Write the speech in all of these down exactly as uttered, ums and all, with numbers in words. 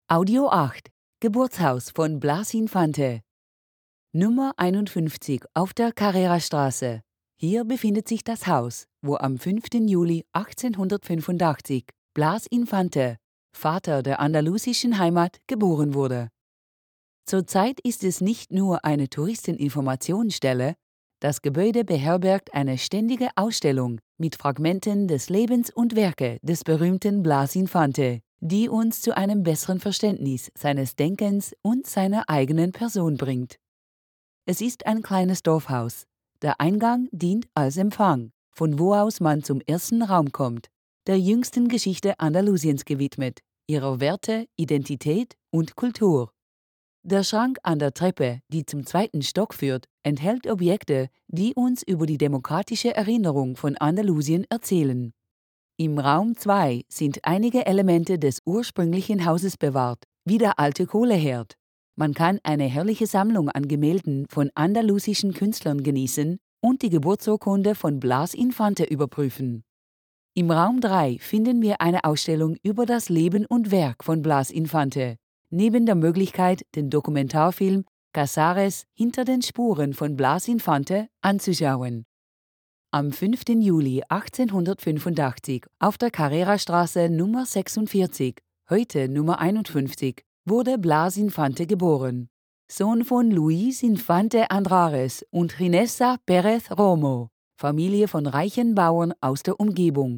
Audio acht. Geburtshaus von Blas Infante. Nummer einundfünfzig auf der Carrera-Straße. Hier befindet sich das Haus, wo am fünften Juli achtzehnhundertfünfundachtzig Blas Infante, Vater der andalusischen Heimat, geboren wurde. Zurzeit ist es nicht nur eine Touristeninformationsstelle, das Gebäude beherbergt eine ständige Ausstellung mit Fragmenten des Lebens und Werke des berühmten Blas Infante, die uns zu einem besseren Verständnis seines Denkens und seiner eigenen Person bringt. Es ist ein kleines Dorfhaus. Der Eingang dient als Empfang, von wo aus man zum ersten Raum kommt, der jüngsten Geschichte Andalusiens gewidmet, ihrer Werte, Identität und Kultur. Der Schrank an der Treppe, die zum zweiten Stock führt, enthält Objekte, die uns über die demokratische Erinnerung von Andalusien erzählen. Im Raum zwei sind einige Elemente des ursprünglichen Hauses bewahrt, wie der alte Kohleherd. Man kann eine herrliche Sammlung an Gemälden von andalusischen Künstlern genießen und die Geburtsurkunde von Blas Infante überprüfen. Im Raum drei finden wir eine Ausstellung über das Leben und Werk von Blas Infante, neben der Möglichkeit, den Dokumentarfilm Casares hinter den Spuren von Blas Infante anzuschauen. Am fünften Juli achtzehnhundertfünfundachtzig auf der Carrera-Straße Nummer sechsundvierzig, heute Nummer einundfünfzig, wurde Blas Infante geboren. Sohn von Luis Infante Andrares und Ginesa Pérez Romo, Familie von reichen Bauern aus der Umgebung.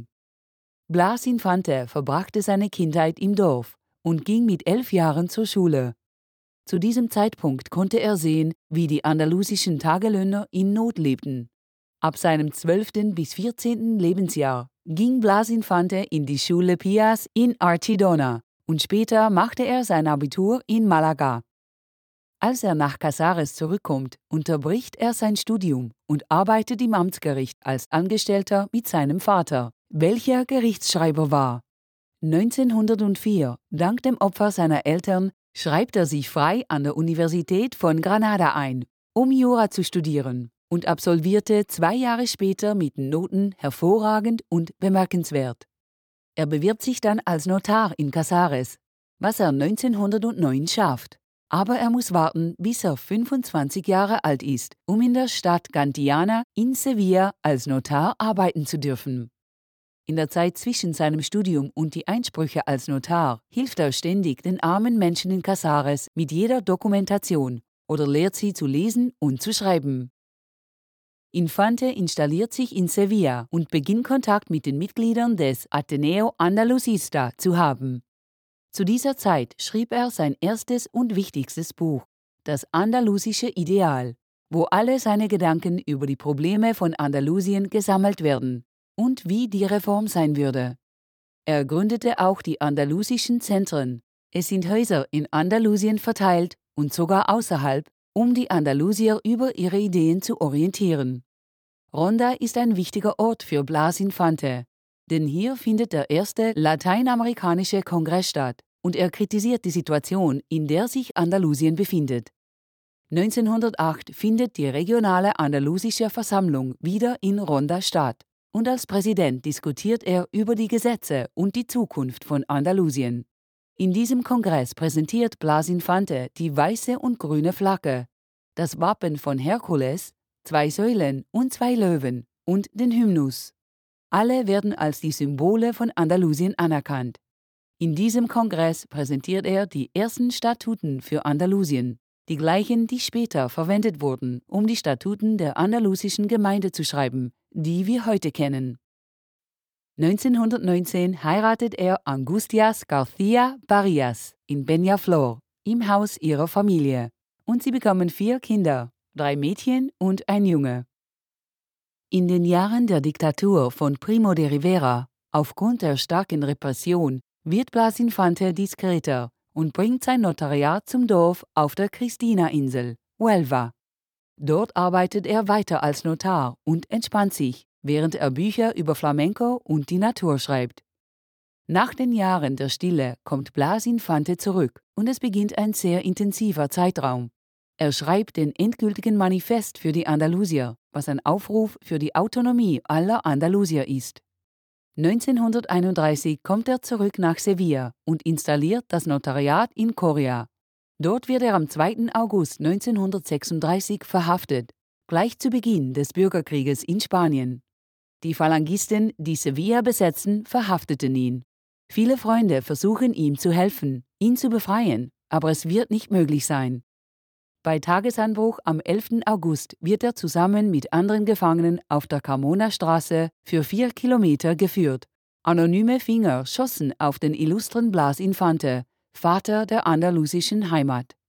Blas Infante verbrachte seine Kindheit im Dorf und ging mit elf Jahren zur Schule. Zu diesem Zeitpunkt konnte er sehen, wie die andalusischen Tagelöhner in Not lebten. Ab seinem zwölften bis vierzehnten Lebensjahr ging Blas Infante in die Schule Pias in Archidona und später machte er sein Abitur in Malaga. Als er nach Casares zurückkommt, unterbricht er sein Studium und arbeitet im Amtsgericht als Angestellter mit seinem Vater, welcher Gerichtsschreiber war. neunzehnhundertvier, dank dem Opfer seiner Eltern, schreibt er sich frei an der Universität von Granada ein, um Jura zu studieren, und absolvierte zwei Jahre später mit Noten hervorragend und bemerkenswert. Er bewirbt sich dann als Notar in Casares, was er neunzehnhundertneun schafft. Aber er muss warten, bis er fünfundzwanzig Jahre alt ist, um in der Stadt Gantiana in Sevilla als Notar arbeiten zu dürfen. In der Zeit zwischen seinem Studium und die Einsprüche als Notar hilft er ständig den armen Menschen in Casares mit jeder Dokumentation oder lehrt sie zu lesen und zu schreiben. Infante installiert sich in Sevilla und beginnt Kontakt mit den Mitgliedern des Ateneo Andalusista zu haben. Zu dieser Zeit schrieb er sein erstes und wichtigstes Buch, Das andalusische Ideal, wo alle seine Gedanken über die Probleme von Andalusien gesammelt werden und wie die Reform sein würde. Er gründete auch die andalusischen Zentren. Es sind Häuser in Andalusien verteilt und sogar außerhalb, um die Andalusier über ihre Ideen zu orientieren. Ronda ist ein wichtiger Ort für Blas Infante, denn hier findet der erste lateinamerikanische Kongress statt und er kritisiert die Situation, in der sich Andalusien befindet. neunzehnhundertacht findet die regionale andalusische Versammlung wieder in Ronda statt und als Präsident diskutiert er über die Gesetze und die Zukunft von Andalusien. In diesem Kongress präsentiert Blas Infante die weiße und grüne Flagge, das Wappen von Herkules, zwei Säulen und zwei Löwen und den Hymnus. Alle werden als die Symbole von Andalusien anerkannt. In diesem Kongress präsentiert er die ersten Statuten für Andalusien, die gleichen, die später verwendet wurden, um die Statuten der andalusischen Gemeinde zu schreiben, die wir heute kennen. neunzehnhundertneunzehn heiratet er Angustias García Barrias in Peñaflor, im Haus ihrer Familie, und sie bekommen vier Kinder, drei Mädchen und ein Junge. In den Jahren der Diktatur von Primo de Rivera, aufgrund der starken Repression, wird Blas Infante diskreter und bringt sein Notariat zum Dorf auf der Cristina-Insel, Huelva. Dort arbeitet er weiter als Notar und entspannt sich, während er Bücher über Flamenco und die Natur schreibt. Nach den Jahren der Stille kommt Blas Infante zurück und es beginnt ein sehr intensiver Zeitraum. Er schreibt den endgültigen Manifest für die Andalusier, was ein Aufruf für die Autonomie aller Andalusier ist. neunzehnhunderteinunddreißig kommt er zurück nach Sevilla und installiert das Notariat in Coria. Dort wird er am zweiten August neunzehnhundertsechsunddreißig verhaftet, gleich zu Beginn des Bürgerkrieges in Spanien. Die Phalangisten, die Sevilla besetzen, verhafteten ihn. Viele Freunde versuchen ihm zu helfen, ihn zu befreien, aber es wird nicht möglich sein. Bei Tagesanbruch am elften August wird er zusammen mit anderen Gefangenen auf der Carmona-Straße für vier Kilometer geführt. Anonyme Finger schossen auf den illustren Blas Infante, Vater der andalusischen Heimat.